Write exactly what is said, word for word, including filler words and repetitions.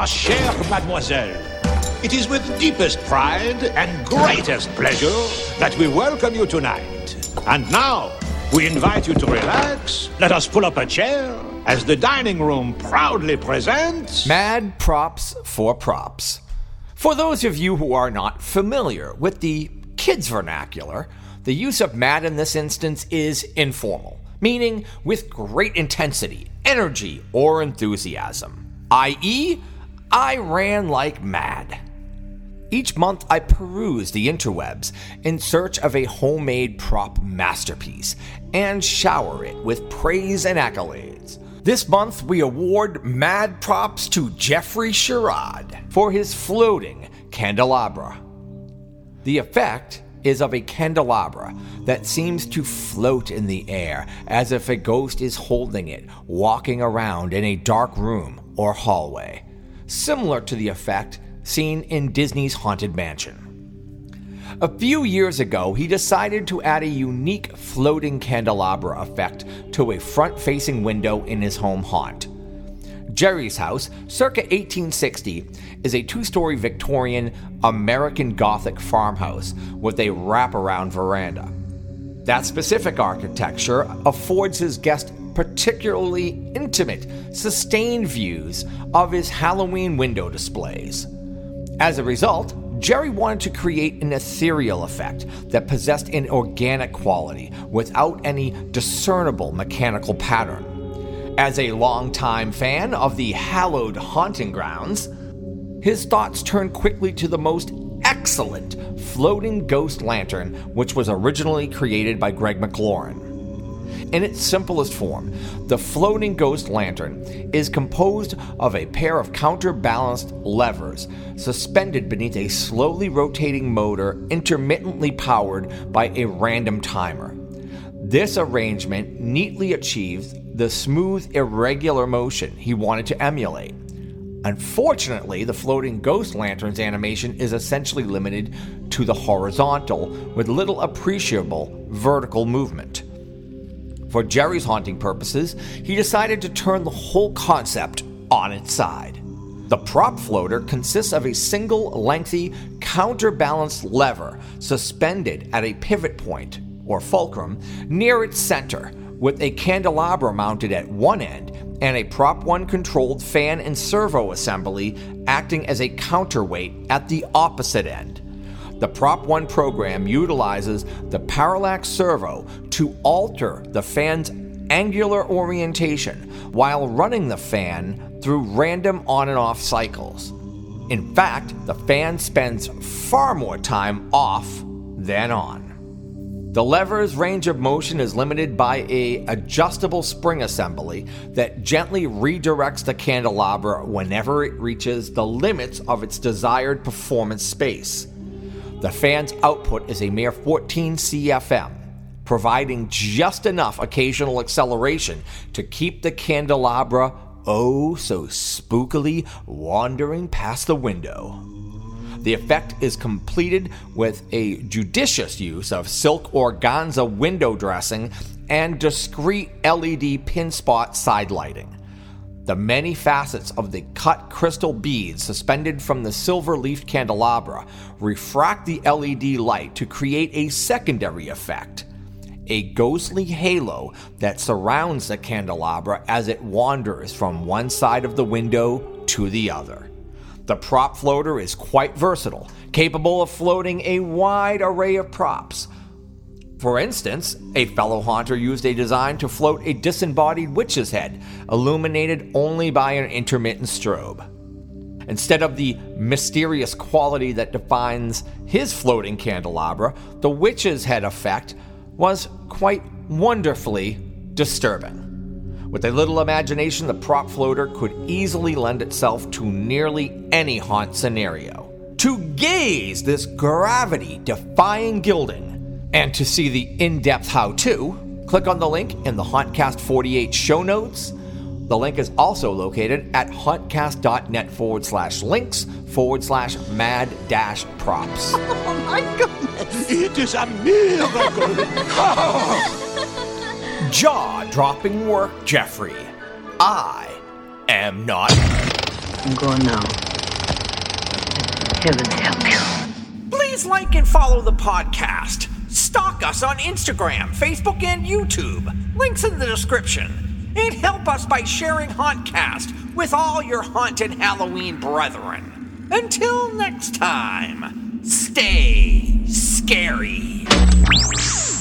Ma chère mademoiselle, it is with deepest pride and greatest pleasure that we welcome you tonight. And now, we invite you to relax. Let us pull up a chair as the dining room proudly presents... Mad Props for Props. For those of you who are not familiar with the kids' vernacular, the use of mad in this instance is informal, meaning with great intensity, energy, or enthusiasm, that is, I ran like mad. Each month I peruse the interwebs in search of a homemade prop masterpiece and shower it with praise and accolades. This month we award mad props to Jeffrey Sherrod for his floating candelabra. The effect is of a candelabra that seems to float in the air as if a ghost is holding it, walking around in a dark room or hallway, similar to the effect seen in Disney's Haunted Mansion. A few years ago, he decided to add a unique floating candelabra effect to a front-facing window in his home haunt. Jerry's house, circa eighteen sixty, is a two-story Victorian American Gothic farmhouse with a wraparound veranda. That specific architecture affords his guest particularly intimate, sustained views of his Halloween window displays. As a result, Jerry wanted to create an ethereal effect that possessed an organic quality without any discernible mechanical pattern. As a longtime fan of the hallowed haunting grounds, his thoughts turned quickly to the most excellent floating ghost lantern, which was originally created by Greg McLaurin. In its simplest form, the floating ghost lantern is composed of a pair of counterbalanced levers suspended beneath a slowly rotating motor intermittently powered by a random timer. This arrangement neatly achieves the smooth, irregular motion he wanted to emulate. Unfortunately, the floating ghost lantern's animation is essentially limited to the horizontal with little appreciable vertical movement. For Jerry's haunting purposes, he decided to turn the whole concept on its side. The prop floater consists of a single lengthy, counterbalanced lever suspended at a pivot point, or fulcrum, near its center, with a candelabra mounted at one end and a Prop one controlled fan and servo assembly acting as a counterweight at the opposite end. The Prop one program utilizes the parallax servo to alter the fan's angular orientation while running the fan through random on and off cycles. In fact, the fan spends far more time off than on. The lever's range of motion is limited by an adjustable spring assembly that gently redirects the candelabra whenever it reaches the limits of its desired performance space. The fan's output is a mere fourteen C F M, providing just enough occasional acceleration to keep the candelabra oh so spookily wandering past the window. The effect is completed with a judicious use of silk organza window dressing and discrete L E D pin spot side lighting. The many facets of the cut crystal beads suspended from the silver-leafed candelabra refract the L E D light to create a secondary effect, a ghostly halo that surrounds the candelabra as it wanders from one side of the window to the other. The prop floater is quite versatile, capable of floating a wide array of props. For instance, a fellow haunter used a design to float a disembodied witch's head, illuminated only by an intermittent strobe. Instead of the mysterious quality that defines his floating candelabra, the witch's head effect was quite wonderfully disturbing. With a little imagination, the prop floater could easily lend itself to nearly any haunt scenario. To gaze this gravity-defying gilding, and to see the in-depth how-to, click on the link in the Hauntcast forty-eight show notes. The link is also located at hauntcast.net forward slash links forward slash mad dash props. Oh my goodness! It is a miracle! Jaw-dropping work, Jeffrey. I am not I'm going now. Heaven help you. Please like and follow the podcast. Stalk us on Instagram, Facebook, and YouTube. Links in the description. And help us by sharing Hauntcast with all your haunted Halloween brethren. Until next time, stay scary.